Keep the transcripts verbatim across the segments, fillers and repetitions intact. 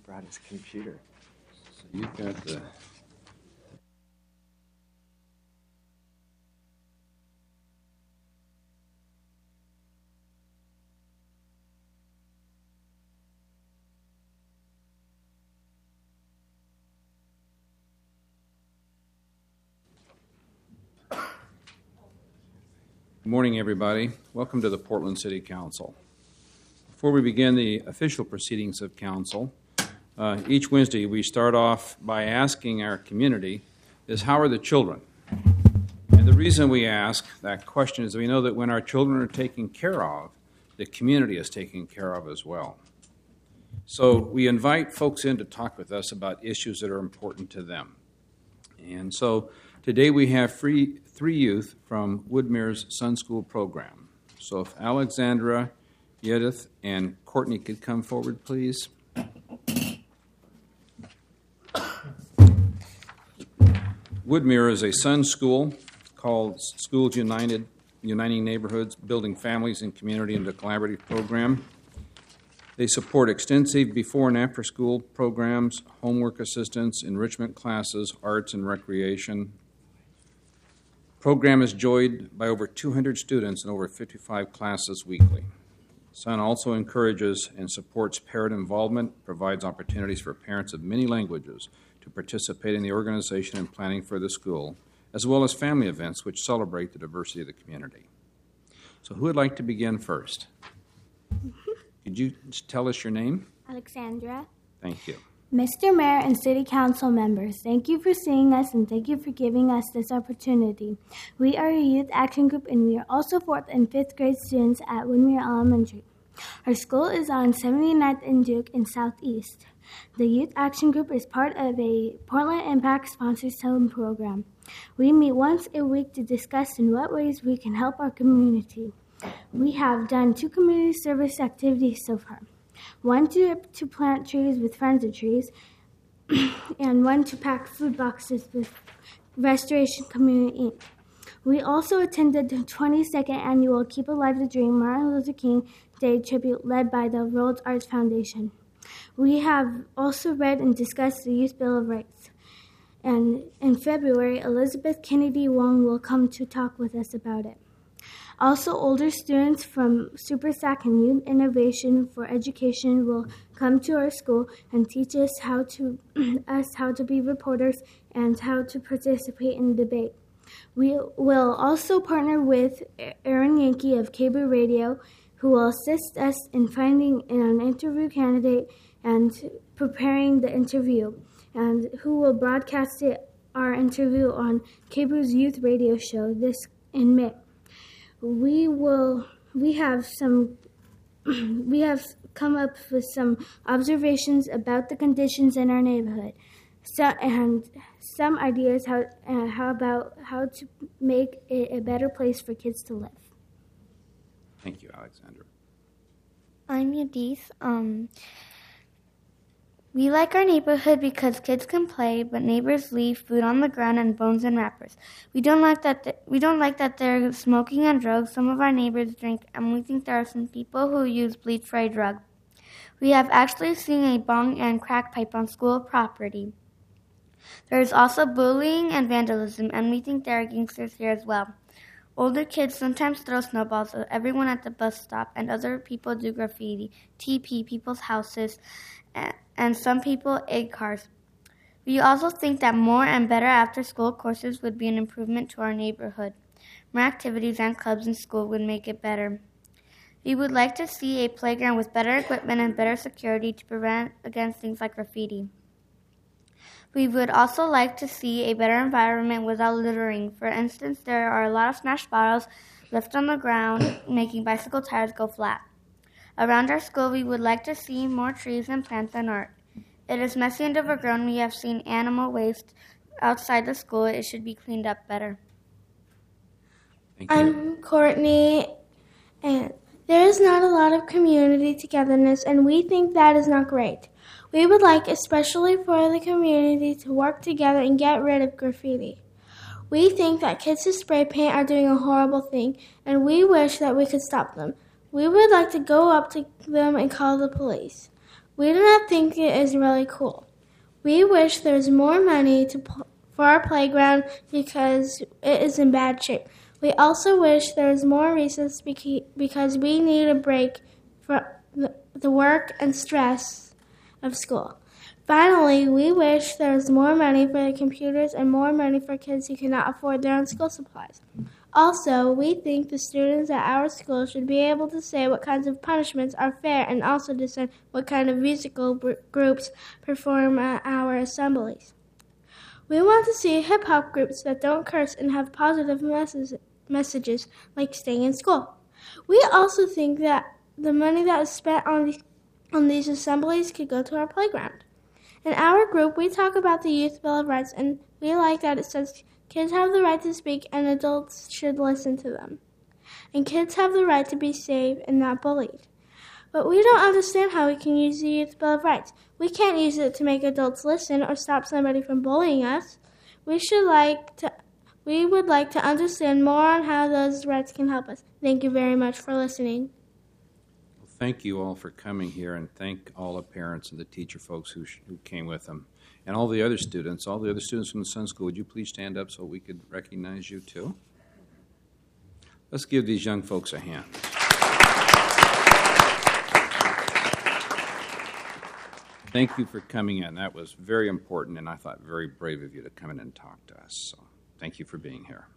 brought his computer. So you've got the... Good morning, everybody. Welcome to the Portland City Council. Before we begin the official proceedings of council, uh, each Wednesday we start off by asking our community is, how are the children? And the reason we ask that question is we know that when our children are taken care of, the community is taken care of as well. So we invite folks in to talk with us about issues that are important to them. And so today we have free, three youth from Woodmere's Sun School program. So if Alexandra, Yedith, and Courtney could come forward, please. Woodmere is a Sun School called Schools United, Uniting Neighborhoods, Building Families and Community into a Collaborative Program. They support extensive before and after school programs, homework assistance, enrichment classes, arts and recreation. Program is joined by over two hundred students in over fifty-five classes weekly. Sun also encourages and supports parent involvement, provides opportunities for parents of many languages to participate in the organization and planning for the school, as well as family events which celebrate the diversity of the community. So who would like to begin first? Could you tell us your name? Alexandra. Thank you. Mister Mayor and City Council members, thank you for seeing us and thank you for giving us this opportunity. We are a youth action group and we are also fourth and fifth grade students at Woodmere Elementary. Our school is on seventy-ninth and Duke in Southeast. The youth action group is part of a Portland Impact sponsored SELM program. We meet once a week to discuss in what ways we can help our community. We have done two community service activities so far. One to, to plant trees with Friends of Trees, and one to pack food boxes with Restoration Community Incorporated. We also attended the twenty-second annual Keep Alive the Dream Martin Luther King Day tribute led by the Rhodes Arts Foundation. We have also read and discussed the Youth Bill of Rights. And in February, Elizabeth Kennedy Wong will come to talk with us about it. Also, older students from Super S A C and Youth Innovation for Education will come to our school and teach us how to us how to be reporters and how to participate in debate. We will also partner with Aaron Yankee of Cable Radio, who will assist us in finding an interview candidate and preparing the interview, and who will broadcast it, our interview on Cable's youth radio show this in May. We will. We have some. We have come up with some observations about the conditions in our neighborhood, so and some ideas how uh, how about how to make it a better place for kids to live. Thank you, Alexandra. I'm Yadith. Um, we like our neighborhood because kids can play, but neighbors leave food on the ground and bones in wrappers. We don't like that. Th- we don't like that they're smoking and drugs. Some of our neighbors drink, and we think there are some people who use bleach for a drug. We have actually seen a bong and crack pipe on school property. There is also bullying and vandalism, and we think there are gangsters here as well. Older kids sometimes throw snowballs at everyone at the bus stop, and other people do graffiti, T P people's houses, and some people egg cars. We also think that more and better after-school courses would be an improvement to our neighborhood. More activities and clubs in school would make it better. We would like to see a playground with better equipment and better security to prevent against things like graffiti. We would also like to see a better environment without littering. For instance, there are a lot of smashed bottles left on the ground, making bicycle tires go flat. Around our school, we would like to see more trees and plants and art. It is messy and overgrown. We have seen animal waste outside the school. It should be cleaned up better. Thank you. I'm Courtney, and there is not a lot of community togetherness, and we think that is not great. We would like, especially for the community, to work together and get rid of graffiti. We think that kids who spray paint are doing a horrible thing, and we wish that we could stop them. We would like to go up to them and call the police. We do not think it is really cool. We wish there was more money to pl- for our playground because it is in bad shape. We also wish there was more recess beca- because we need a break from the, the work and stress of school. Finally, we wish there was more money for the computers and more money for kids who cannot afford their own school supplies. Also, we think the students at our school should be able to say what kinds of punishments are fair and also decide what kind of musical br- groups perform at our assemblies. We want to see hip-hop groups that don't curse and have positive messages, messages like staying in school. We also think that the money that is spent on these, on these assemblies could go to our playground. In our group, we talk about the Youth Bill of Rights, and we like that it says kids have the right to speak and adults should listen to them. And kids have the right to be safe and not bullied. But we don't understand how we can use the Youth Bill of Rights. We can't use it to make adults listen or stop somebody from bullying us. We should like to, we would like to understand more on how those rights can help us. Thank you very much for listening. Thank you all for coming here, and thank all the parents and the teacher folks who, sh- who came with them. And all the other students, all the other students from the Sun School, would you please stand up so we could recognize you too? Let's give these young folks a hand. Thank you for coming in. That was very important, and I thought very brave of you to come in and talk to us. So thank you for being here.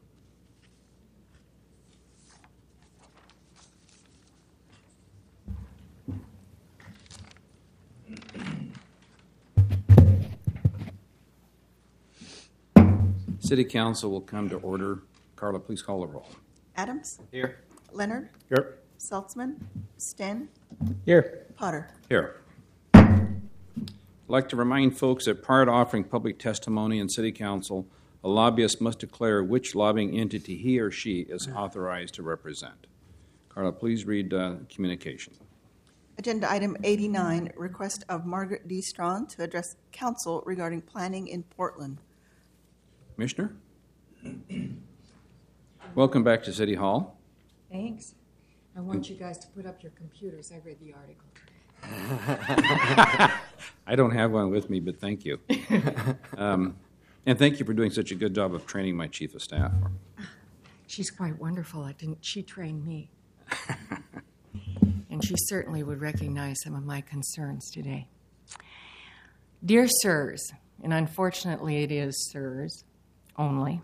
City Council will come to order. Carla, please call the roll. Adams? Here. Leonard? Here. Saltzman? Sten? Here. Potter? Here. I'd like to remind folks that prior to offering public testimony in City Council, a lobbyist must declare which lobbying entity he or she is authorized to represent. Carla, please read uh, communication. Agenda item eighty-nine, request of Margaret D. Strawn to address council regarding planning in Portland. Commissioner? Welcome back to City Hall. Thanks. I want you guys to put up your computers. I read the article. I don't have one with me, but thank you. Um, and thank you for doing such a good job of training my chief of staff. She's quite wonderful. I didn't. She trained me. And she certainly would recognize some of my concerns today. Dear sirs, and unfortunately it is sirs only,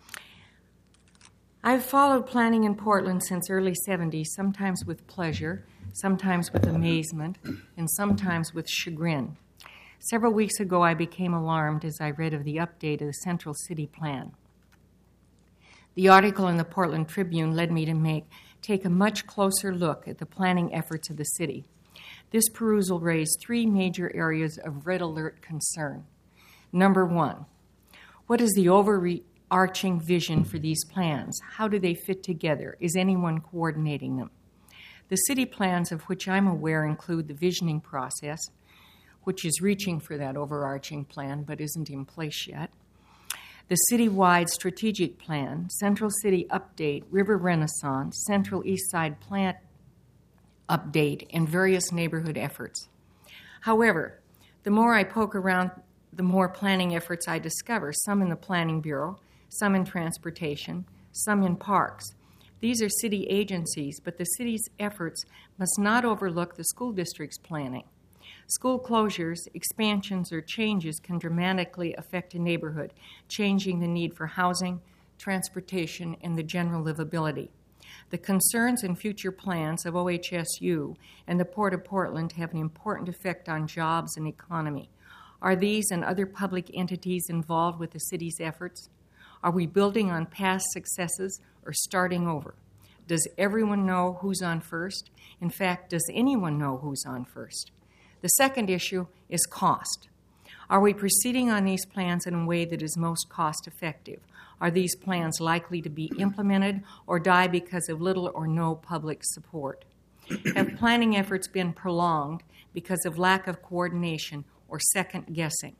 I've followed planning in Portland since early seventies, sometimes with pleasure, sometimes with amazement, and sometimes with chagrin. Several weeks ago, I became alarmed as I read of the update of the Central City Plan. The article in the Portland Tribune led me to make take a much closer look at the planning efforts of the city. This perusal raised three major areas of red alert concern. Number one, what is the overarching vision for these plans? How do they fit together? Is anyone coordinating them? The city plans of which I'm aware include the visioning process, which is reaching for that overarching plan but isn't in place yet, the citywide strategic plan, Central City Update, River Renaissance, Central East Side Plant Update, and various neighborhood efforts. However, the more I poke around, the more planning efforts I discover, some in the Planning Bureau, some in transportation, some in parks. These are city agencies, but the city's efforts must not overlook the school district's planning. School closures, expansions, or changes can dramatically affect a neighborhood, changing the need for housing, transportation, and the general livability. The concerns and future plans of O H S U and the Port of Portland have an important effect on jobs and economy. Are these and other public entities involved with the city's efforts? Are we building on past successes or starting over? Does everyone know who's on first? In fact, does anyone know who's on first? The second issue is cost. Are we proceeding on these plans in a way that is most cost effective? Are these plans likely to be implemented or die because of little or no public support? Have planning efforts been prolonged because of lack of coordination or second guessing?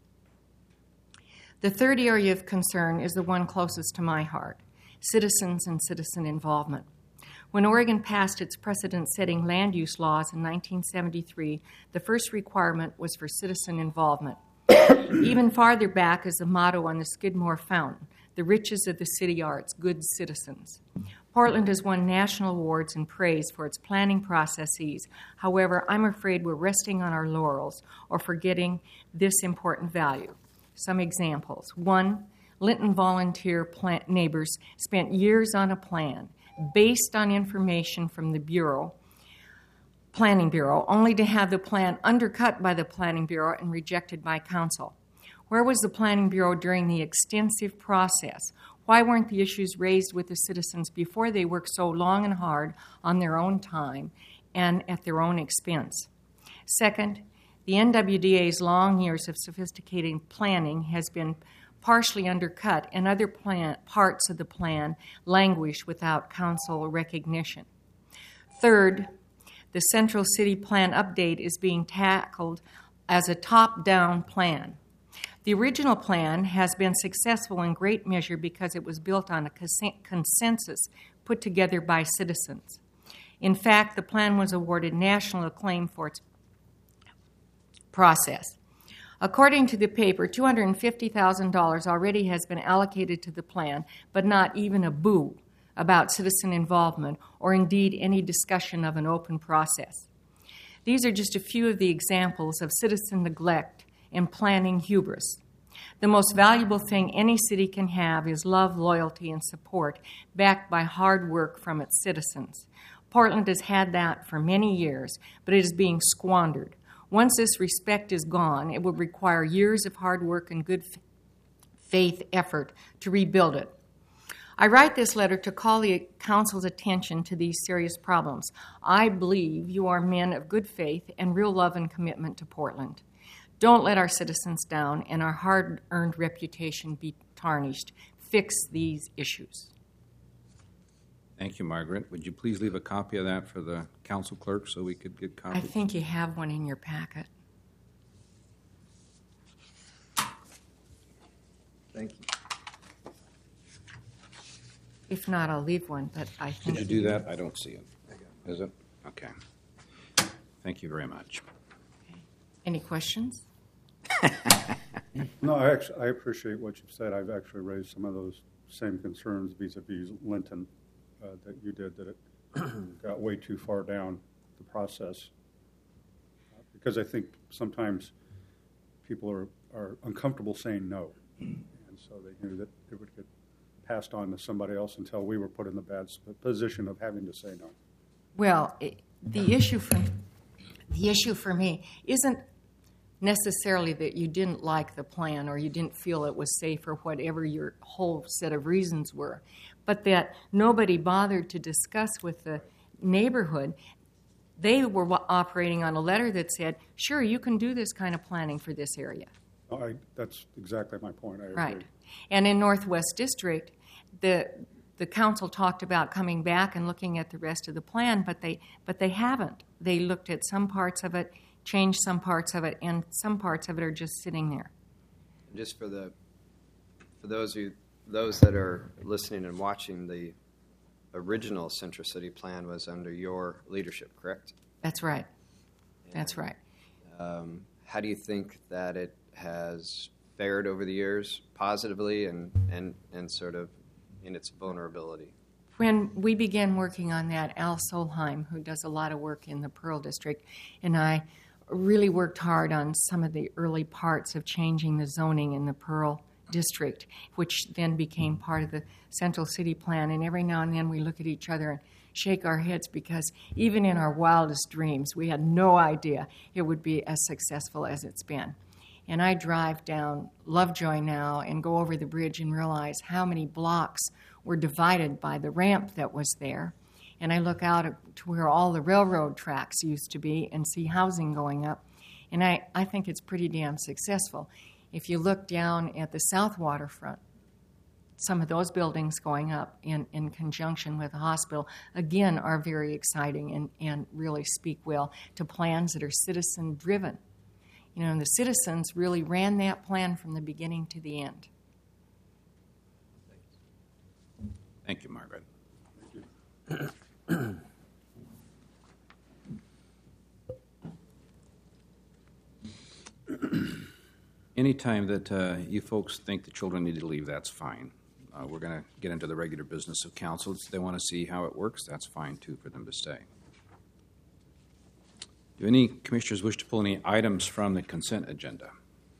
The third area of concern is the one closest to my heart, citizens and citizen involvement. When Oregon passed its precedent-setting land use laws in nineteen seventy-three, the first requirement was for citizen involvement. Even farther back is the motto on the Skidmore fountain, "The riches of the city arts, good citizens." Portland has won national awards and praise for its planning processes. However, I'm afraid we're resting on our laurels or forgetting this important value. Some examples. One, Linton volunteer plant neighbors spent years on a plan based on information from the Bureau, Planning Bureau, only to have the plan undercut by the Planning Bureau and rejected by Council. Where was the Planning Bureau during the extensive process? Why weren't the issues raised with the citizens before they worked so long and hard on their own time and at their own expense? Second, the N W D A's long years of sophisticated planning has been partially undercut, and other plan, parts of the plan languish without council recognition. Third, the Central City Plan update is being tackled as a top-down plan. The original plan has been successful in great measure because it was built on a consensus put together by citizens. In fact, the plan was awarded national acclaim for its process. According to the paper, two hundred fifty thousand dollars already has been allocated to the plan, but not even a boo about citizen involvement or indeed any discussion of an open process. These are just a few of the examples of citizen neglect and planning hubris. The most valuable thing any city can have is love, loyalty, and support backed by hard work from its citizens. Portland has had that for many years, but it is being squandered. Once this respect is gone, it will require years of hard work and good faith effort to rebuild it. I write this letter to call the Council's attention to these serious problems. I believe you are men of good faith and real love and commitment to Portland. Don't let our citizens down and our hard-earned reputation be tarnished. Fix these issues. Thank you, Margaret. Would you please leave a copy of that for the council clerk so we could get copies? I think you have one in your packet. Thank you. If not, I'll leave one, but I think... Did you do that? I don't see it. Is it? Okay. Thank you very much. Any questions? No, I actually, I appreciate what you've said. I've actually raised some of those same concerns vis-a-vis Linton uh, that you did, that it got way too far down the process. Uh, because I think sometimes people are, are uncomfortable saying no. And so they knew that it would get passed on to somebody else until we were put in the bad position of having to say no. Well, it, the issue for the issue for me isn't necessarily that you didn't like the plan or you didn't feel it was safe or whatever your whole set of reasons were, but that nobody bothered to discuss with the neighborhood. They were operating on a letter that said, sure, you can do this kind of planning for this area. I, that's exactly my point. I agree. Right. And in Northwest District, the the council talked about coming back and looking at the rest of the plan, but they but they haven't. They looked at some parts of it, changed some parts of it, and some parts of it are just sitting there. Just for the for those who those that are listening and watching, the original Central City Plan was under your leadership, correct? That's right. That's right. Um, how do you think that it has fared over the years, positively and, and, and sort of in its vulnerability? When we began working on that, Al Solheim, who does a lot of work in the Pearl District, and I really worked hard on some of the early parts of changing the zoning in the Pearl District, which then became part of the Central City Plan. And every now and then we look at each other and shake our heads because even in our wildest dreams, we had no idea it would be as successful as it's been. And I drive down Lovejoy now and go over the bridge and realize how many blocks were divided by the ramp that was there. And I look out to where all the railroad tracks used to be and see housing going up. And I, I think it's pretty damn successful. If you look down at the south waterfront, some of those buildings going up in, in conjunction with the hospital, again, are very exciting and, and really speak well to plans that are citizen-driven. You know, and the citizens really ran that plan from the beginning to the end. Thank you, Margaret. Thank you. Anytime that uh, you folks think the children need to leave, that's fine. Uh, we're going to get into the regular business of council. If they want to see how it works, that's fine, too, for them to stay. Do any commissioners wish to pull any items from the consent agenda?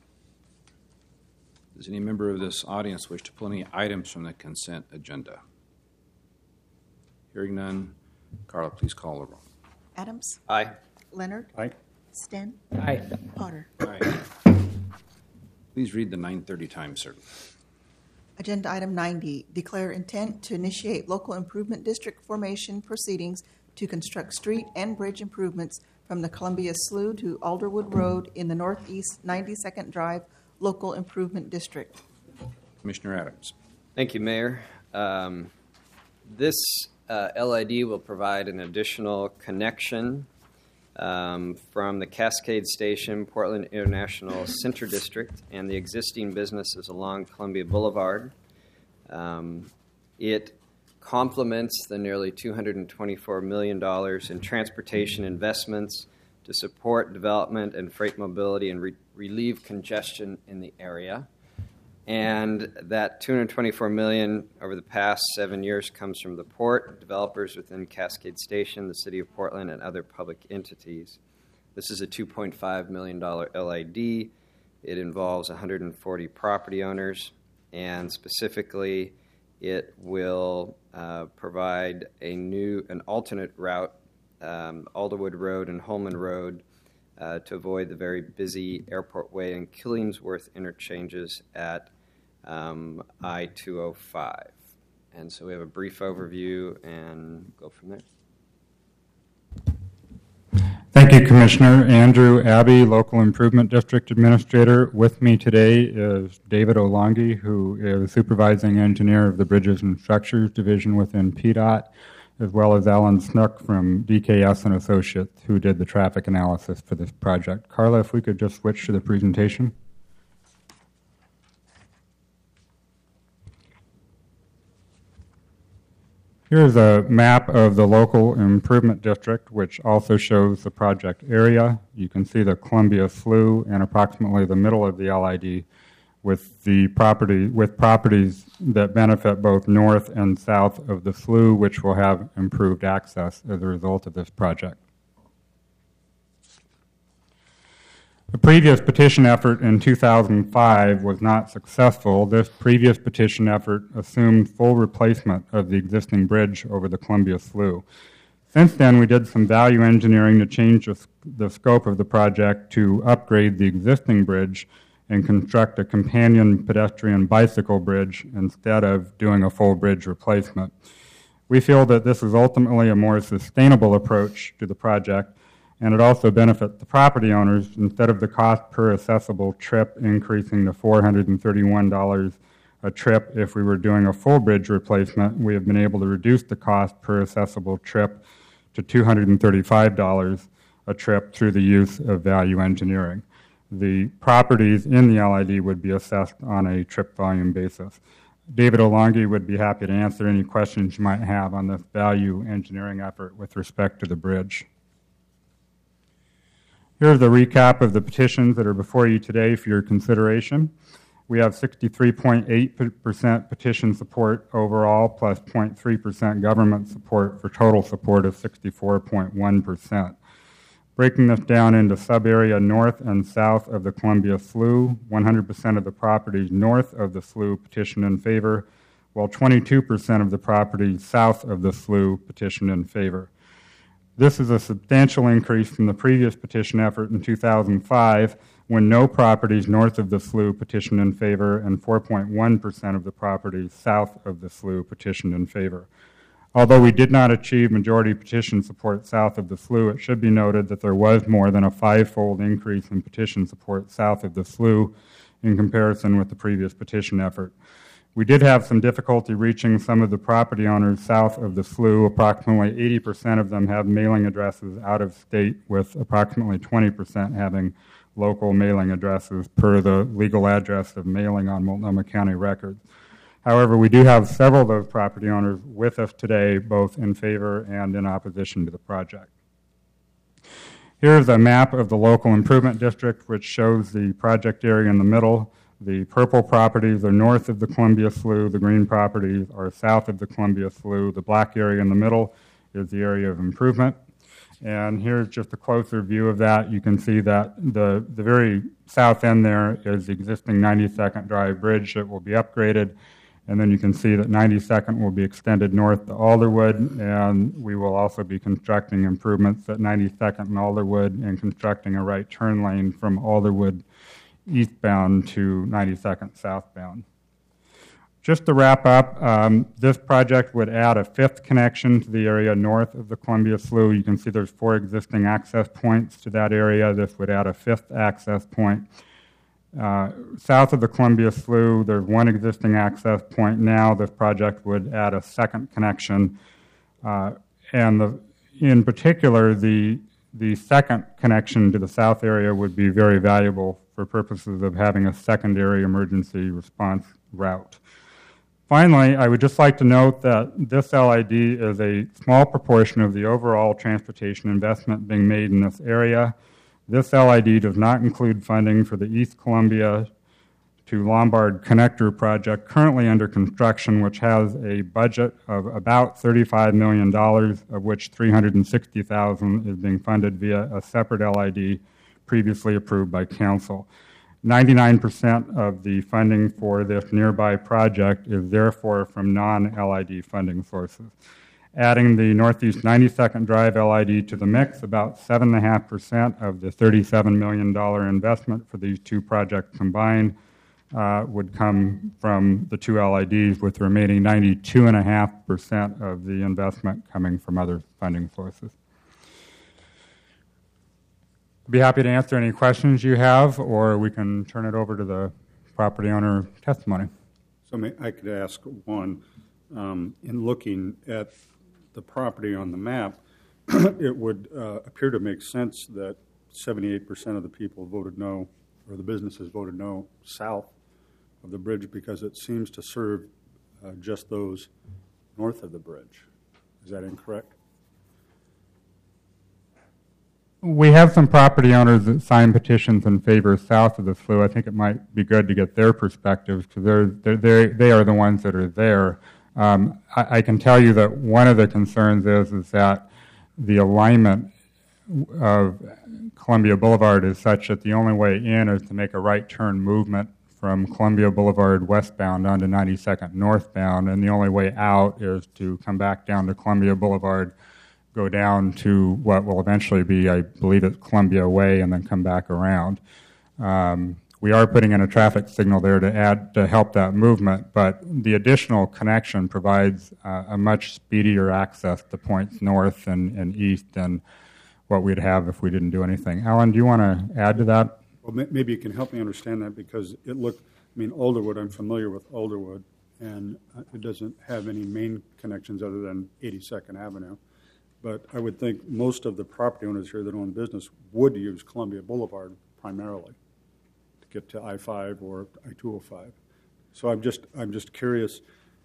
Does any member of this audience wish to pull any items from the consent agenda? Hearing none, Carla, please call the roll. Adams? Aye. Leonard? Aye. Sten? Aye. Potter? Aye. Please read the nine thirty time, sir. Agenda item ninety, declare intent to initiate local improvement district formation proceedings to construct street and bridge improvements from the Columbia Slough to Alderwood Road in the Northeast ninety-second Drive Local Improvement District. Commissioner Adams. Thank you, Mayor. Um, this uh, L I D will provide an additional connection um, from the Cascade Station, Portland International Center District, and the existing businesses along Columbia Boulevard. Um, it complements the nearly two hundred twenty-four million dollars in transportation investments to support development and freight mobility and re- relieve congestion in the area. And that two hundred twenty-four million dollars over the past seven years comes from the port, developers within Cascade Station, the City of Portland, and other public entities. This is a two point five million dollars L I D. It involves one hundred forty property owners, and specifically, it will uh, provide a new, an alternate route, um, Alderwood Road and Holman Road, uh, to avoid the very busy Airport Way and Killingsworth interchanges at um, I two oh five. And so we have a brief overview and go from there. Thank you, Commissioner. Andrew Abbey, Local Improvement District Administrator. With me today is David Olongi, who is Supervising Engineer of the Bridges and Structures Division within P DOT, as well as Alan Snook from D K S and Associates, who did the traffic analysis for this project. Carla, if we could just switch to the presentation. Here's a map of the local improvement district, which also shows the project area. You can see the Columbia Slough and approximately the middle of the L I D with the property with properties that benefit both north and south of the slough, which will have improved access as a result of this project. The previous petition effort in two thousand five was not successful. This previous petition effort assumed full replacement of the existing bridge over the Columbia Slough. Since then, we did some value engineering to change the, the scope of the project to upgrade the existing bridge and construct a companion pedestrian bicycle bridge instead of doing a full bridge replacement. We feel that this is ultimately a more sustainable approach to the project, and it also benefits the property owners instead of the cost per accessible trip increasing to four hundred thirty-one dollars a trip. If we were doing a full bridge replacement, we have been able to reduce the cost per accessible trip to two hundred thirty-five dollars a trip through the use of value engineering. The properties in the L I D would be assessed on a trip volume basis. David Olongi would be happy to answer any questions you might have on this value engineering effort with respect to the bridge. Here's a recap of the petitions that are before you today for your consideration. We have sixty-three point eight percent petition support overall, plus zero point three percent government support for total support of sixty-four point one percent. Breaking this down into sub-area north and south of the Columbia Slough, one hundred percent of the properties north of the slough petition in favor, while twenty-two percent of the properties south of the slough petition in favor. This is a substantial increase from the previous petition effort in two thousand five, when no properties north of the slough petitioned in favor and four point one percent of the properties south of the slough petitioned in favor. Although we did not achieve majority petition support south of the slough, it should be noted that there was more than a five-fold increase in petition support south of the slough in comparison with the previous petition effort. We did have some difficulty reaching some of the property owners south of the slough. Approximately eighty percent of them have mailing addresses out of state, with approximately twenty percent having local mailing addresses per the legal address of mailing on Multnomah County records. However, we do have several of those property owners with us today, both in favor and in opposition to the project. Here's a map of the local improvement district, which shows the project area in the middle. The purple properties are north of the Columbia Slough. The green properties are south of the Columbia Slough. The black area in the middle is the area of improvement. And here's just a closer view of that. You can see that the, the very south end there is the existing ninety-second Drive Bridge that will be upgraded. And then you can see that ninety-second will be extended north to Alderwood, and we will also be constructing improvements at ninety-second and Alderwood and constructing a right turn lane from Alderwood eastbound to ninety-second southbound. Just to wrap up, um, this project would add a fifth connection to the area north of the Columbia Slough. You can see there's four existing access points to that area. This would add a fifth access point. Uh, south of the Columbia Slough, there's one existing access point now. This project would add a second connection. Uh, and the, in particular, the, the second connection to the south area would be very valuable for purposes of having a secondary emergency response route. Finally, I would just like to note that this L I D is a small proportion of the overall transportation investment being made in this area. This L I D does not include funding for the East Columbia to Lombard Connector project currently under construction, which has a budget of about thirty-five million dollars, of which three hundred sixty thousand dollars is being funded via a separate L I D previously approved by Council. ninety-nine percent of the funding for this nearby project is therefore from non-L I D funding sources. Adding the Northeast ninety-second Drive L I D to the mix, about seven point five percent of the thirty-seven million dollars investment for these two projects combined uh, would come from the two L I Ds, with the remaining ninety-two point five percent of the investment coming from other funding sources. I'd be happy to answer any questions you have, or we can turn it over to the property owner testimony. So may, I could ask one. Um, in looking at the property on the map, it would uh, appear to make sense that seventy-eight percent of the people voted no, or the businesses voted no, south of the bridge, because it seems to serve uh, just those north of the bridge. Is that incorrect? We have some property owners that sign petitions in favor south of the slough. I think it might be good to get their perspectives, because they're, they're, they're, they are the ones that are there. Um, I, I can tell you that one of the concerns is, is that the alignment of Columbia Boulevard is such that the only way in is to make a right turn movement from Columbia Boulevard westbound onto ninety-second northbound, and the only way out is to come back down to Columbia Boulevard, go down to what will eventually be, I believe it's Columbia Way, and then come back around. Um, we are putting in a traffic signal there to add to help that movement, but the additional connection provides uh, a much speedier access to points north and, and east than what we'd have if we didn't do anything. Alan, do you want to add to that? Well, maybe you can help me understand that, because it looked, I mean, Alderwood, I'm familiar with Alderwood, and it doesn't have any main connections other than eighty-second Avenue. But I would think most of the property owners here that own business would use Columbia Boulevard primarily to get to I five or I two oh five. So I'm just I'm just curious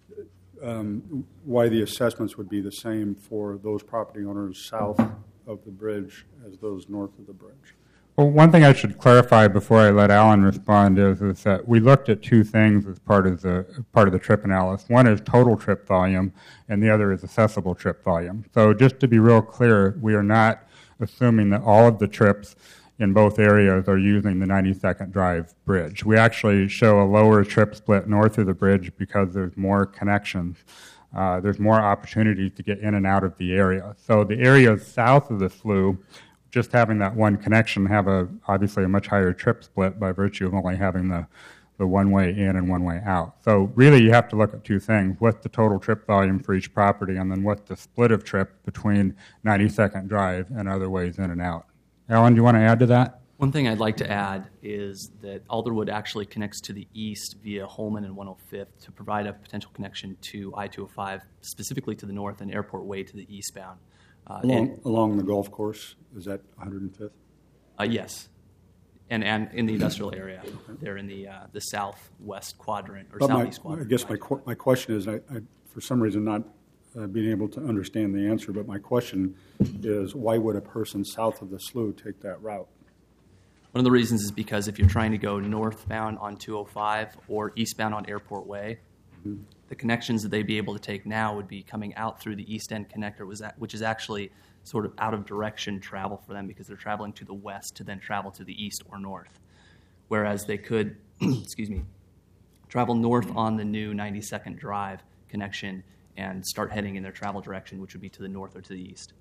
um, why the assessments would be the same for those property owners south of the bridge as those north of the bridge. Well, one thing I should clarify before I let Alan respond is, is that we looked at two things as part of the part of the trip analysis. One is total trip volume, and the other is accessible trip volume. So just to be real clear, we are not assuming that all of the trips in both areas are using the ninety-second Drive Bridge. We actually show a lower trip split north of the bridge because there's more connections. Uh, there's more opportunities to get in and out of the area. So the areas south of the slough, just having that one connection, have a obviously a much higher trip split by virtue of only having the, the one way in and one way out. So really you have to look at two things. What's the total trip volume for each property, and then what's the split of trip between ninety-second Drive and other ways in and out. Alan, do you want to add to that? One thing I'd like to add is that Alderwood actually connects to the east via Holman and one oh fifth to provide a potential connection to I two oh five, specifically to the north, and Airport Way to the eastbound. Uh, along, and, along the golf course, is that one hundred fifth? Uh, yes, and and in the industrial area, they're in the uh, the southwest quadrant or but southeast my, quadrant. I guess my qu- my question is, I, I for some reason not uh, being able to understand the answer, but my question is, why would a person south of the slough take that route? One of the reasons is because if you're trying to go northbound on two oh five or eastbound on Airport Way, mm-hmm. the connections that they'd be able to take now would be coming out through the East End connector, which is actually sort of out of direction travel for them because they're traveling to the west to then travel to the east or north. Whereas they could, excuse me, travel north on the new ninety-second Drive connection and start heading in their travel direction, which would be to the north or to the east.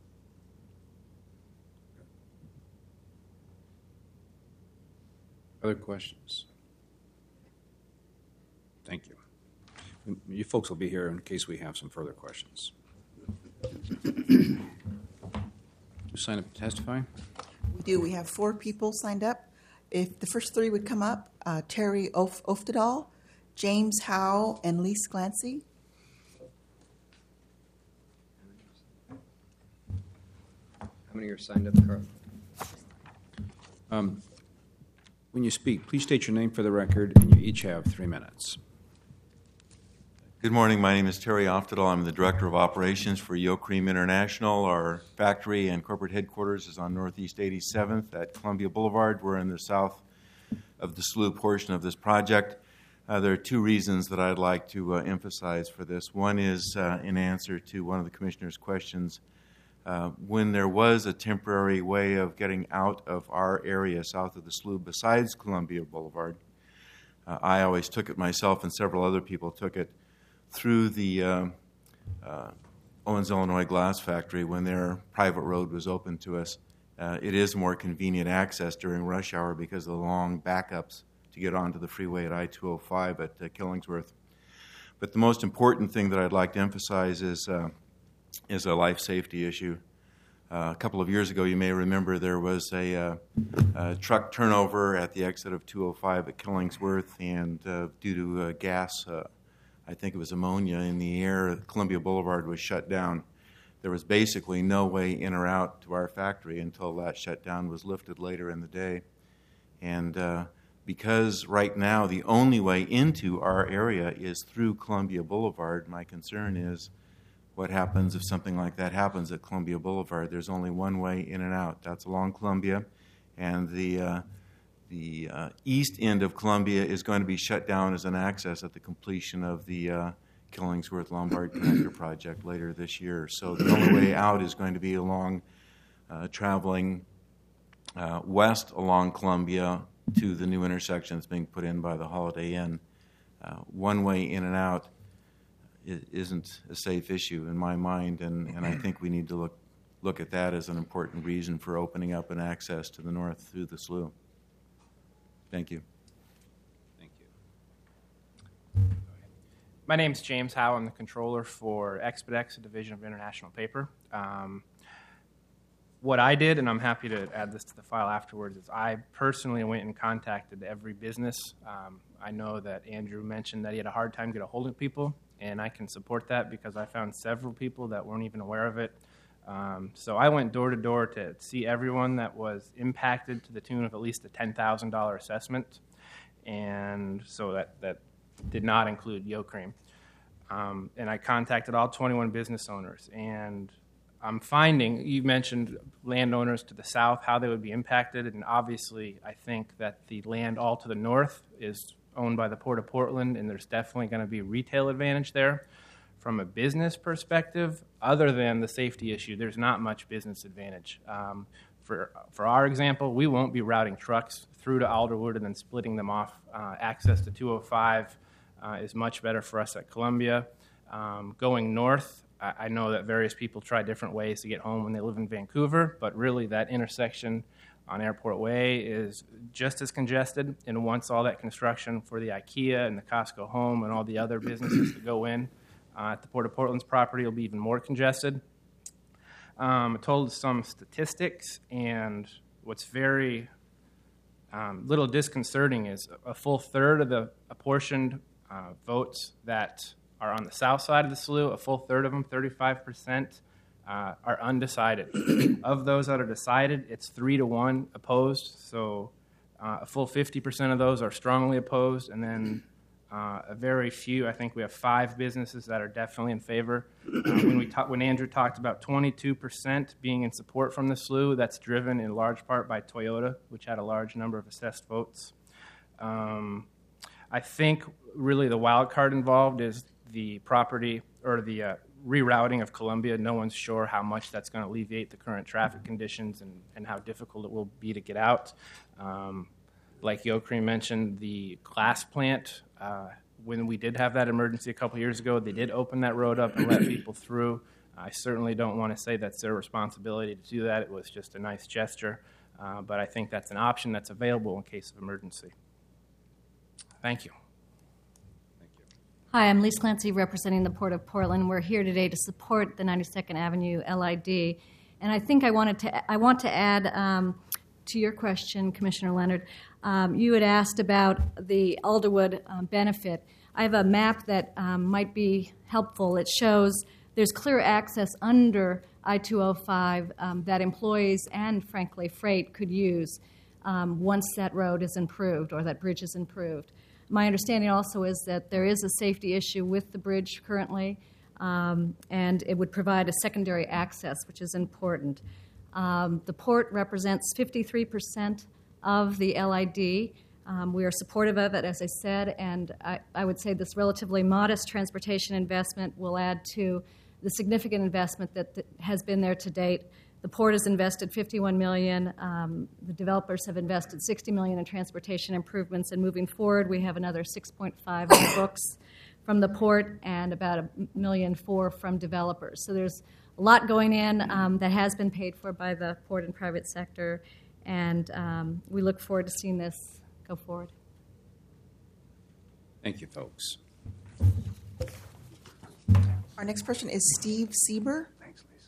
Other questions? Thank you. You folks will be here in case we have some further questions. You sign up to testify? We do. We have four people signed up. If the first three would come up, uh, Terry Of- Oftedal, James Howe, and Lise Glancy. How many are signed up, Carl? Um, when you speak, please state your name for the record, and you each have three minutes. Good morning. My name is Terry Oftedal. I'm the Director of Operations for Yo Cream International. Our factory and corporate headquarters is on Northeast eighty-seventh at Columbia Boulevard. We're in the south of the slough portion of this project. Uh, there are two reasons that I'd like to uh, emphasize for this. One is uh, in answer to one of the Commissioner's questions. Uh, when there was a temporary way of getting out of our area south of the slough besides Columbia Boulevard, uh, I always took it myself and several other people took it through the uh, uh, Owens, Illinois glass factory when their private road was open to us. Uh, it is more convenient access during rush hour because of the long backups to get onto the freeway at I two oh five at uh, Killingsworth. But the most important thing that I'd like to emphasize is uh, is a life safety issue. Uh, a couple of years ago, you may remember there was a, uh, a truck turnover at the exit of two oh five at Killingsworth, and uh, due to uh, gas, uh, I think it was ammonia in the air, Columbia Boulevard was shut down. There was basically no way in or out to our factory until that shutdown was lifted later in the day. And uh, because right now the only way into our area is through Columbia Boulevard, my concern is what happens if something like that happens at Columbia Boulevard. There's only one way in and out. That's along Columbia, and the uh, the uh, east end of Columbia is going to be shut down as an access at the completion of the uh, Killingsworth Lombard Connector project later this year. So the only way out is going to be along uh, traveling uh, west along Columbia to the new intersection that's being put in by the Holiday Inn. Uh, one way in and out isn't a safe issue in my mind, and, and I think we need to look look at that as an important reason for opening up an access to the north through the slough. Thank you. Thank you. My name is James Howe. I'm the controller for Expedex, a division of International Paper. Um, what I did, and I'm happy to add this to the file afterwards, is I personally went and contacted every business. Um, I know that Andrew mentioned that he had a hard time getting a hold of people, and I can support that because I found several people that weren't even aware of it. Um, so I went door to door to see everyone that was impacted to the tune of at least a ten thousand dollars assessment, and so that, that did not include Yo Cream. Um, and I contacted all twenty-one business owners, and I'm finding, you mentioned landowners to the south, how they would be impacted, and obviously I think that the land all to the north is owned by the Port of Portland, and there's definitely going to be a retail advantage there. From a business perspective, other than the safety issue, there's not much business advantage. Um, for for our example, we won't be routing trucks through to Alderwood and then splitting them off. Uh, access to two oh five uh, is much better for us at Columbia. Um, going north, I, I know that various people try different ways to get home when they live in Vancouver, but really that intersection on Airport Way is just as congested, and once all that construction for the IKEA and the Costco Home and all the other businesses that go in uh, at the Port of Portland's property will be even more congested. Um, I told some statistics, and what's very um, little disconcerting is a full third of the apportioned uh, votes that are on the south side of the slough, a full third of them, thirty-five percent, Uh, are undecided. Of those that are decided, it's three to one opposed. So uh, a full fifty percent of those are strongly opposed, and then Uh, a very few, I think we have five businesses that are definitely in favor. Uh, when we talk, when Andrew talked about twenty-two percent being in support from the S L U, that's driven in large part by Toyota, which had a large number of assessed votes. Um, I think really the wild card involved is the property or the uh, rerouting of Columbia. No one's sure how much that's going to alleviate the current traffic conditions and, and how difficult it will be to get out. Um, like Yocreme mentioned, the glass plant, uh, when we did have that emergency a couple years ago, they did open that road up and let people through. I certainly don't want to say that's their responsibility to do that. It was just a nice gesture, uh, but I think that's an option that's available in case of emergency. Thank you. Hi, I'm Lise Clancy representing the Port of Portland. We're here today to support the ninety-second Avenue L I D. And I think I wanted to I want to add um, to your question, Commissioner Leonard. Um, you had asked about the Alderwood um, benefit. I have a map that um, might be helpful. It shows there's clear access under I two oh five um, that employees and, frankly, freight could use um, once that road is improved or that bridge is improved. My understanding also is that there is a safety issue with the bridge currently, um, and it would provide a secondary access, which is important. Um, the port represents fifty-three percent of the L I D. Um, we are supportive of it, as I said, and I, I would say this relatively modest transportation investment will add to the significant investment that th- has been there to date. The port has invested fifty-one million dollars. Um, the developers have invested sixty million dollars in transportation improvements, and moving forward, we have another six point five on the books from the port and about a million four from developers. So there's a lot going in um, that has been paid for by the port and private sector, and um, we look forward to seeing this go forward. Thank you, folks. Our next person is Steve Sieber. Thanks, Lisa.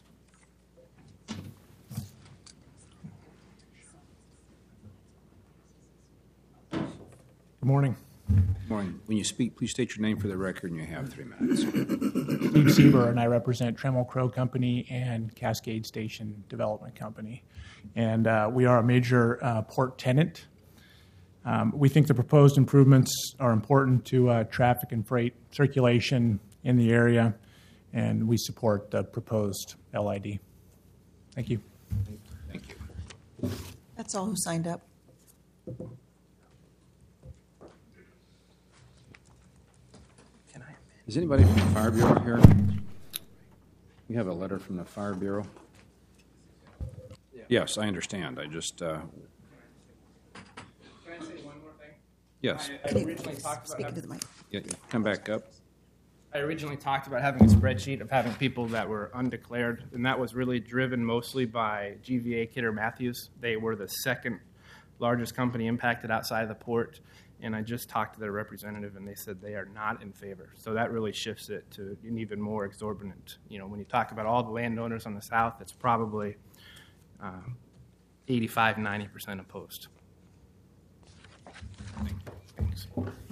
Good morning. Good morning. When you speak, please state your name for the record, and you have three minutes. Steve Sieber, and I represent Trammell Crow Company and Cascade Station Development Company. And uh, we are a major uh, port tenant. Um, we think the proposed improvements are important to uh, traffic and freight circulation in the area, and we support the proposed L I D. Thank you. Thank you. That's all who signed up. Is anybody from the Fire Bureau here? We have a letter from the Fire Bureau. Yes, I understand. I just. Uh, Can I say one more thing? yes. I, I originally talked about Speak having, into the mic. Yeah, come back up. I originally talked about having a spreadsheet of having people that were undeclared, and that was really driven mostly by G V A Kidder Matthews. They were the second largest company impacted outside of the port, and I just talked to their representative, and they said they are not in favor. So that really shifts it to an even more exorbitant. You know, when you talk about all the landowners on the south, it's probably um, eighty-five, ninety percent opposed. Thanks.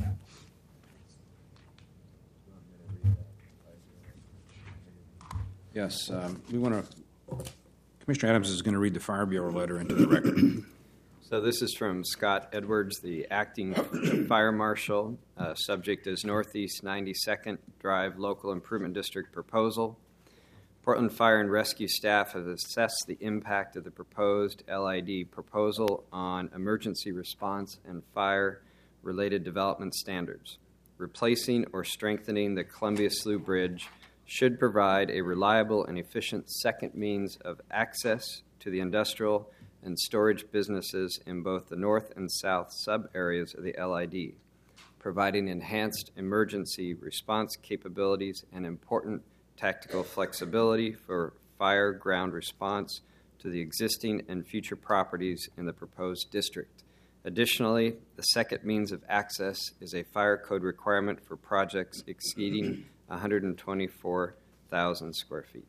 Yes, um, we want to. Commissioner Adams is going to read the Fire Bureau letter into the record. So this is from Scott Edwards, the acting fire marshal. Uh, subject is Northeast ninety-second Drive Local Improvement District proposal. Portland Fire and Rescue staff have assessed the impact of the proposed L I D proposal on emergency response and fire-related development standards. Replacing or strengthening the Columbia S L U Bridge should provide a reliable and efficient second means of access to the industrial and storage businesses in both the north and south sub-areas of the L I D, providing enhanced emergency response capabilities and important tactical flexibility for fire ground response to the existing and future properties in the proposed district. Additionally, the second means of access is a fire code requirement for projects exceeding one hundred twenty-four thousand square feet.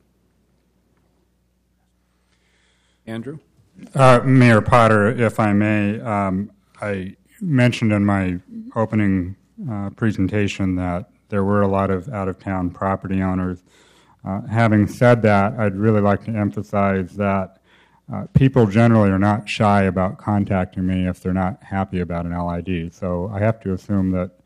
Andrew? Uh, Mayor Potter, if I may, um, I mentioned in my opening uh, presentation that there were a lot of out-of-town property owners. Uh, having said that, I'd really like to emphasize that uh, people generally are not shy about contacting me if they're not happy about an L I D. So I have to assume that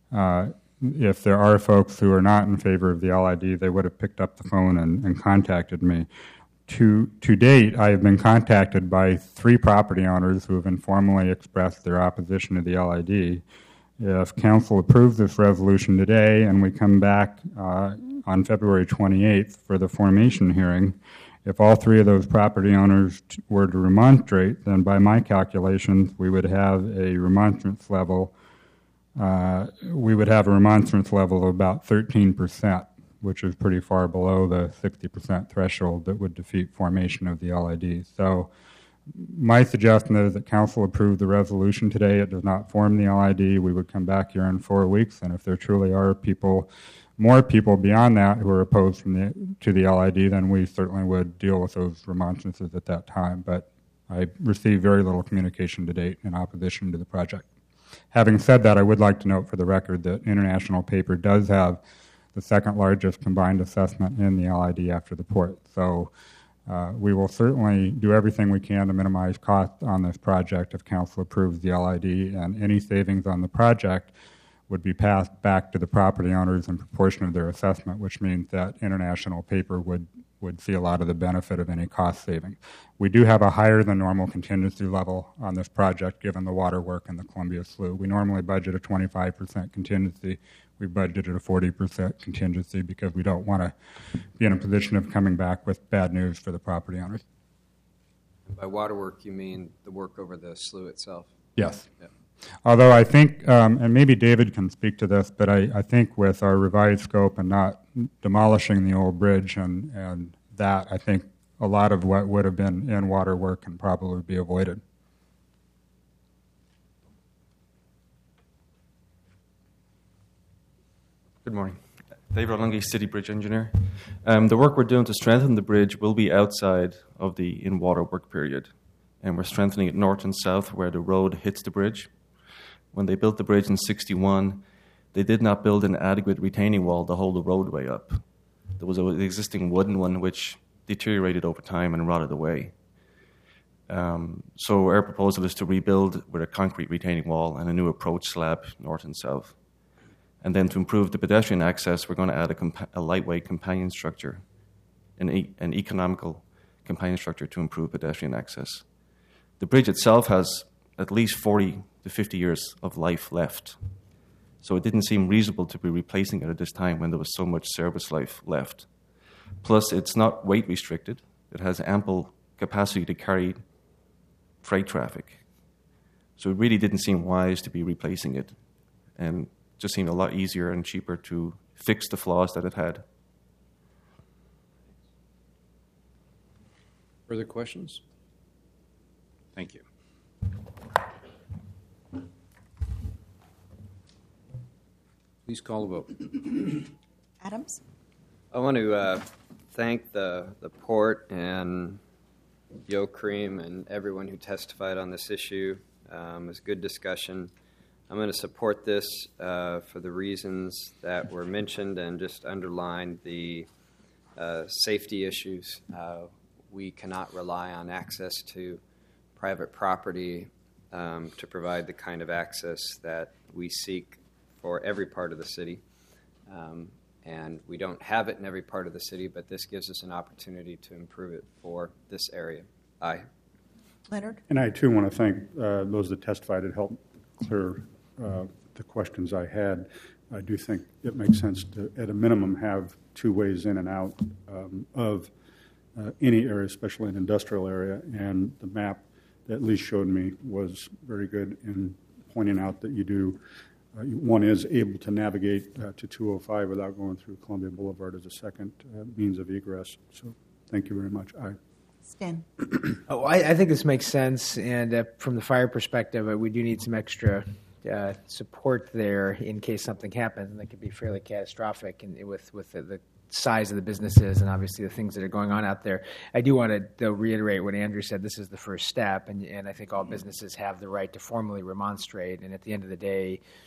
uh, if there are folks who are not in favor of the L I D, they would have picked up the phone and, and contacted me. To, to date, I have been contacted by three property owners who have informally expressed their opposition to the L I D. If council approves this resolution today and we come back uh, on February twenty-eighth for the formation hearing, if all three of those property owners t- were to remonstrate, then by my calculations, we would have a remonstrance level. Uh, we would have a remonstrance level of about thirteen percent, which is pretty far below the sixty percent threshold that would defeat formation of the L I D. So my suggestion is that council approve the resolution today. It does not form the L I D. We would come back here in four weeks, and if there truly are people, more people beyond that who are opposed from the, to the L I D, then we certainly would deal with those remonstrances at that time. But I received very little communication to date in opposition to the project. Having said that, I would like to note for the record that International Paper does have the second largest combined assessment in the L I D after the port. So uh, we will certainly do everything we can to minimize costs on this project if council approves the L I D, and any savings on the project would be passed back to the property owners in proportion of their assessment, which means that International Paper would, would see a lot of the benefit of any cost saving. We do have a higher than normal contingency level on this project given the water work in the Columbia Slough. We normally budget a twenty-five percent contingency. We budgeted a forty percent contingency because we don't want to be in a position of coming back with bad news for the property owners. By water work, you mean the work over the slough itself? Yes. Yeah. Although I think, um, and maybe David can speak to this, but I, I think with our revised scope and not demolishing the old bridge and, and that, I think a lot of what would have been in water work can probably be avoided. Good morning. David Olungi, City Bridge Engineer. Um, the work we're doing to strengthen the bridge will be outside of the in-water work period, and we're strengthening it north and south where the road hits the bridge. When they built the bridge in sixty-one, they did not build an adequate retaining wall to hold the roadway up. There was an existing wooden one which deteriorated over time and rotted away. Um, so our proposal is to rebuild with a concrete retaining wall and a new approach slab north and south. And then to improve the pedestrian access, we're going to add a, compa- a lightweight companion structure, an, e- an economical companion structure to improve pedestrian access. The bridge itself has at least forty to fifty years of life left. So it didn't seem reasonable to be replacing it at this time when there was so much service life left. Plus, it's not weight restricted. It has ample capacity to carry freight traffic. So it really didn't seem wise to be replacing it, and just seemed a lot easier and cheaper to fix the flaws that it had. Further questions? Thank you. Please call the vote. Adams? I want to uh, thank the, the port and Yo Cream and everyone who testified on this issue. Um, it was a good discussion. I'm going to support this uh, for the reasons that were mentioned and just underline the uh, safety issues. Uh, we cannot rely on access to private property um, to provide the kind of access that we seek for every part of the city. Um, and we don't have it in every part of the city, but this gives us an opportunity to improve it for this area. Aye. Leonard? And I, too, want to thank uh, those that testified. It helped clear uh, the questions I had. I do think it makes sense to, at a minimum, have two ways in and out um, of uh, any area, especially an industrial area. And the map that Lee showed me was very good in pointing out that you do, uh, one is able to navigate uh, to two oh five without going through Columbia Boulevard as a second uh, means of egress. So thank you very much. Aye. Stan? Oh, I, I think this makes sense, and uh, from the fire perspective, uh, we do need some extra uh, support there in case something happens, and that could be fairly catastrophic. And with with the, the size of the businesses and obviously the things that are going on out there, I do want to though reiterate what Andrew said. This is the first step, and and I think all businesses have the right to formally remonstrate. And at the end of the day,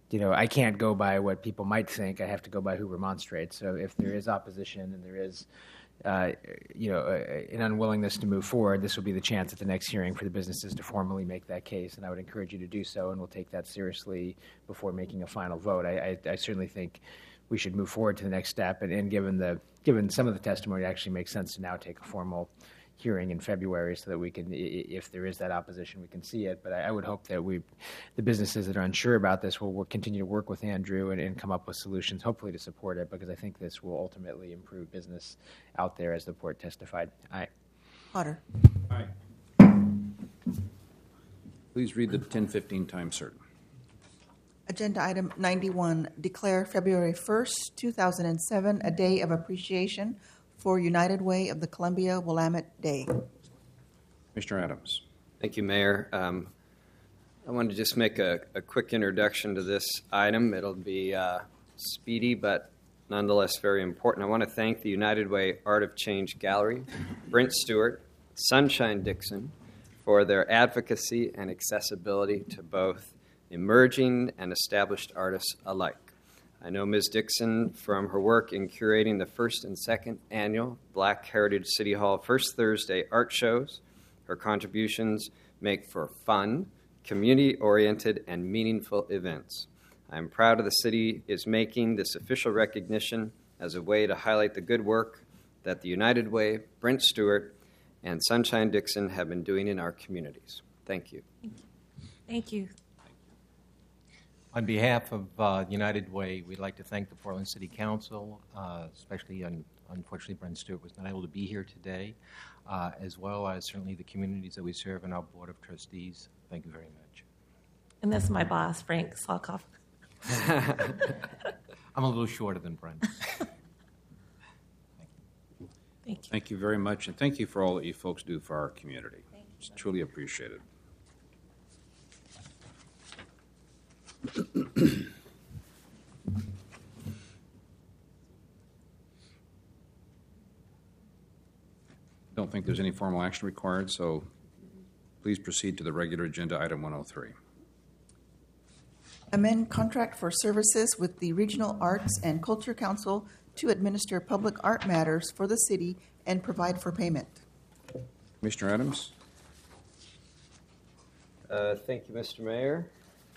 you know, I can't go by what people might think. I have to go by who remonstrates. So if there is opposition and there is, uh, you know, uh, an unwillingness to move forward, this will be the chance at the next hearing for the businesses to formally make that case. And I would encourage you to do so, and we'll take that seriously before making a final vote. I, I, I certainly think we should move forward to the next step. And, and given the given some of the testimony, it actually makes sense to now take a formal hearing in February so that we can, if there is that opposition, we can see it. But I, I would hope that we, the businesses that are unsure about this, will, will continue to work with Andrew and, and come up with solutions, hopefully to support it, because I think this will ultimately improve business out there, as the port testified. Aye. Potter. Aye. Please read the ten fifteen time certain. Agenda item ninety-one, declare February first, two thousand seven a day of appreciation for United Way of the Columbia Willamette Day. Commissioner Adams. Thank you, Mayor. Um, I wanted to just make a, a quick introduction to this item. It'll be uh, speedy, but nonetheless very important. I want to thank the United Way Art of Change Gallery, Brent Stewart, Sunshine Dixon, for their advocacy and accessibility to both emerging and established artists alike. I know Miz Dixon from her work in curating the first and second annual Black Heritage City Hall First Thursday art shows. Her contributions make for fun, community-oriented, and meaningful events. I am proud of the city is making this official recognition as a way to highlight the good work that the United Way, Brent Stewart, and Sunshine Dixon have been doing in our communities. Thank you. Thank you. On behalf of uh, United Way, we'd like to thank the Portland City Council, uh, especially, un- unfortunately, Brent Stewart was not able to be here today, uh, as well as certainly the communities that we serve in our Board of Trustees. Thank you very much. And this is my boss, Frank Salkoff. I'm a little shorter than Brent. Thank you. Thank you very much, and thank you for all that you folks do for our community. It's truly appreciated. Don't think there's any formal action required, so please proceed to the regular agenda, item one oh three. Amend contract for services with the Regional Arts and Culture Council to administer public art matters for the city and provide for payment. Commissioner Adams. Uh, thank you, Mister Mayor.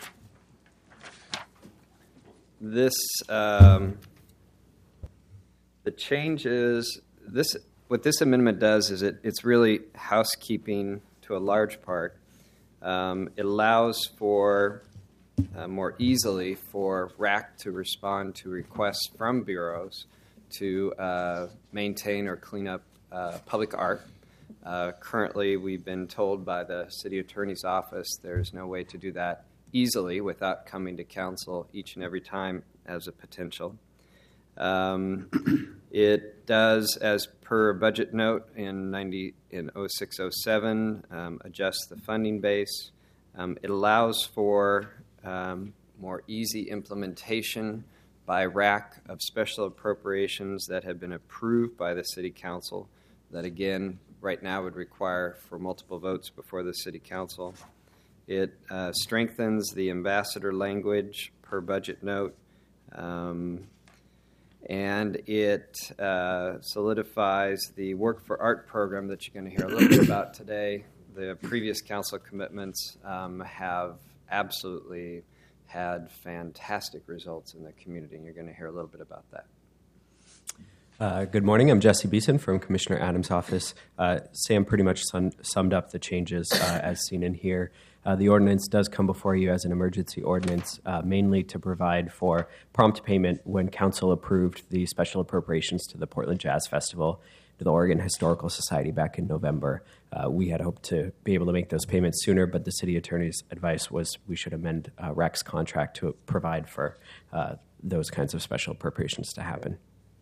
This, um, the change is, this, what this amendment does is it, it's really housekeeping to a large part. Um, it allows for uh, more easily for R A C to respond to requests from bureaus to uh, maintain or clean up uh, public art. Uh, currently, we've been told by the city attorney's office there's no way to do that easily without coming to council each and every time as a potential. Um, it does, as per budget note in ninety in oh six oh seven, um, adjust the funding base. Um, it allows for um, more easy implementation by R A C of special appropriations that have been approved by the City Council. That again, right now, would require for multiple votes before the City Council. It uh, strengthens the ambassador language per budget note, um, and it uh, solidifies the Work for Art program that you're going to hear a little bit about today. The previous council commitments um, have absolutely had fantastic results in the community, and you're going to hear a little bit about that. Uh, good morning. I'm Jesse Beeson from Commissioner Adams' office. Uh, Sam pretty much sum, summed up the changes uh, as seen in here. Uh, the ordinance does come before you as an emergency ordinance, uh, mainly to provide for prompt payment when council approved the special appropriations to the Portland Jazz Festival to the Oregon Historical Society back in November. Uh, we had hoped to be able to make those payments sooner, but the city attorney's advice was we should amend uh, R A C's contract to provide for uh, those kinds of special appropriations to happen.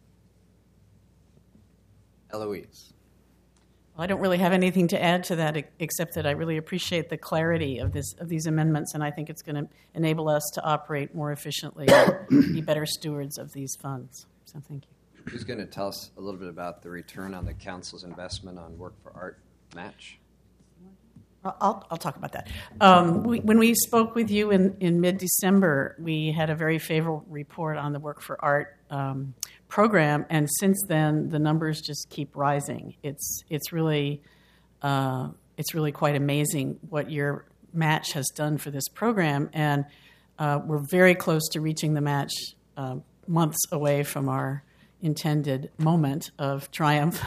Eloise. Well, I don't really have anything to add to that except that I really appreciate the clarity of this of these amendments, and I think it's going to enable us to operate more efficiently and be better stewards of these funds. So thank you. Who's going to tell us a little bit about the return on the council's investment on Work for Art match? I'll, I'll talk about that. Um, we, when we spoke with you in, in mid-December, we had a very favorable report on the Work for Art um, program, and since then, the numbers just keep rising. It's it's really uh, it's really quite amazing what your match has done for this program, and uh, we're very close to reaching the match, uh, months away from our intended moment of triumph.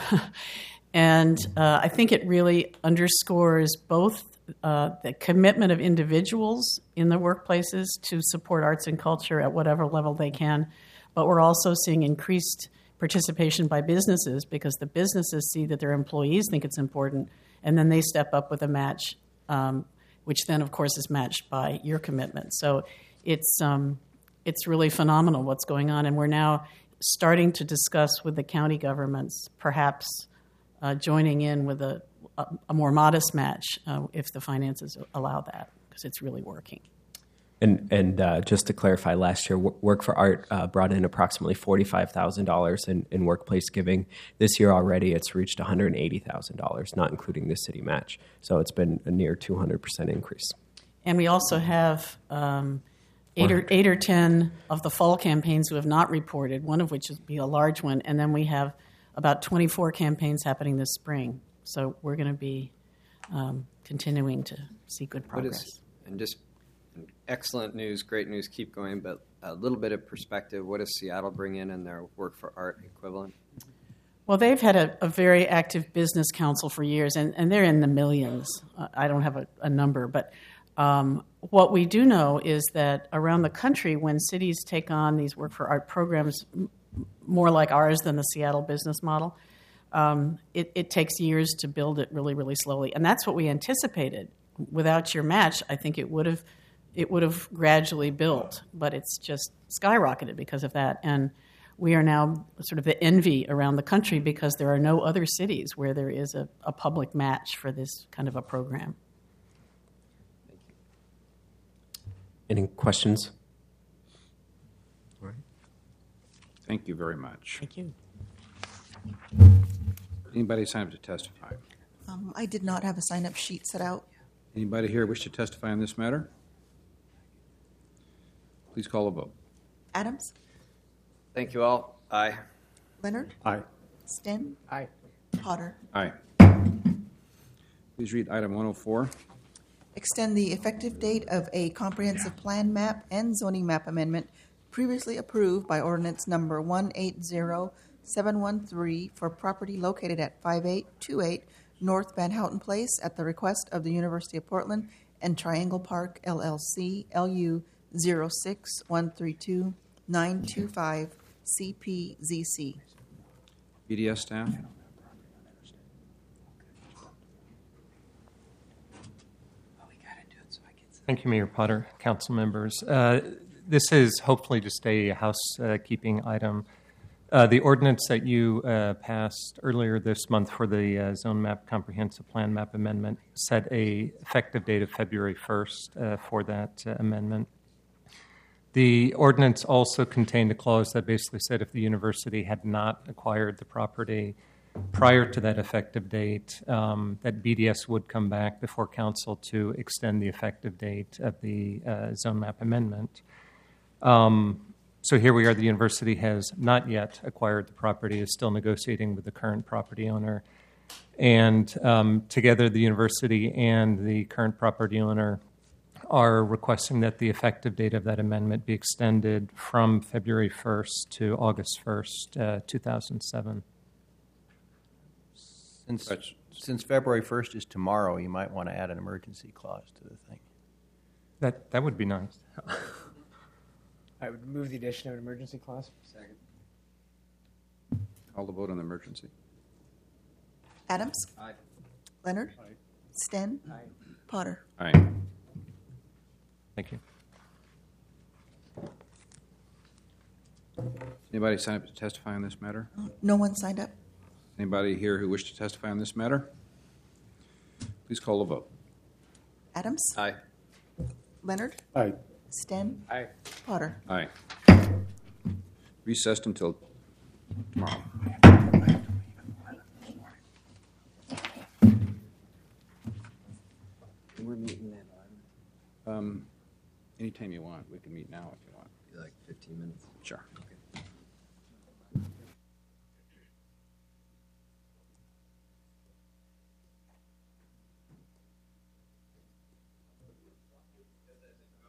And uh, I think it really underscores both uh, the commitment of individuals in their workplaces to support arts and culture at whatever level they can, but we're also seeing increased participation by businesses because the businesses see that their employees think it's important, and then they step up with a match, um, which then, of course, is matched by your commitment. So it's um, it's really phenomenal what's going on, and we're now starting to discuss with the county governments perhaps Uh, joining in with a, a, a more modest match uh, if the finances allow that, because it's really working. And, and uh, just to clarify, last year, Work for Art uh, brought in approximately forty-five thousand dollars in, in workplace giving. This year already, it's reached one hundred eighty thousand dollars, not including the city match. So it's been a near two hundred percent increase. And we also have um, eight, or, eight or ten of the fall campaigns who have not reported, one of which would be a large one, and then we have about twenty-four campaigns happening this spring. So we're going to be um, continuing to see good progress. Is, and just excellent news, great news, keep going, but a little bit of perspective, what does Seattle bring in in their Work for Art equivalent? Well, they've had a, a very active business council for years, and, and they're in the millions. Uh, I don't have a, a number, but um, what we do know is that around the country, when cities take on these Work for Art programs, more like ours than the Seattle business model, um, it, it takes years to build it really, really slowly. And that's what we anticipated. Without your match, I think it would have it would have gradually built, but it's just skyrocketed because of that. And we are now sort of the envy around the country because there are no other cities where there is a, a public match for this kind of a program. Any questions? Thank you very much. Thank you. Anybody sign up to testify? Um, I did not have a sign-up sheet set out. Anybody here wish to testify on this matter? Please call a vote. Adams? Thank you all. Aye. Leonard? Aye. Sten? Aye. Potter? Aye. Please read item one oh four. Extend the effective date of a comprehensive plan map and zoning map amendment previously approved by ordinance number one eight zero seven one three for property located at five eight two eight North Van Houten Place at the request of the University of Portland and Triangle Park, L L C, L U zero six one three two nine two five C P Z C. B D S staff? Thank you, Mayor Potter, council members. Uh, this is hopefully just a housekeeping item. Uh, the ordinance that you uh, passed earlier this month for the uh, Zone Map Comprehensive Plan Map Amendment set a effective date of February first uh, for that uh, amendment. The ordinance also contained a clause that basically said if the university had not acquired the property prior to that effective date, um, that B D S would come back before council to extend the effective date of the uh, zone map amendment. Um, so here we are, the university has not yet acquired the property, is still negotiating with the current property owner. And um, together, the university and the current property owner are requesting that the effective date of that amendment be extended from February first to August first, uh, two thousand seven. Since, since February first is tomorrow, you might want to add an emergency clause to the thing. That that would be nice. I would move the addition of an emergency clause. Second. Call the vote on the emergency. Adams? Aye. Leonard? Aye. Sten? Aye. Potter? Aye. Thank you. Anybody sign up to testify on this matter? No one signed up. Anybody here who wish to testify on this matter? Please call the vote. Adams? Aye. Leonard? Aye. Sten? Aye. Potter? Aye. Recessed until tomorrow. we can meet now if you want. Like fifteen minutes. Sure. Okay.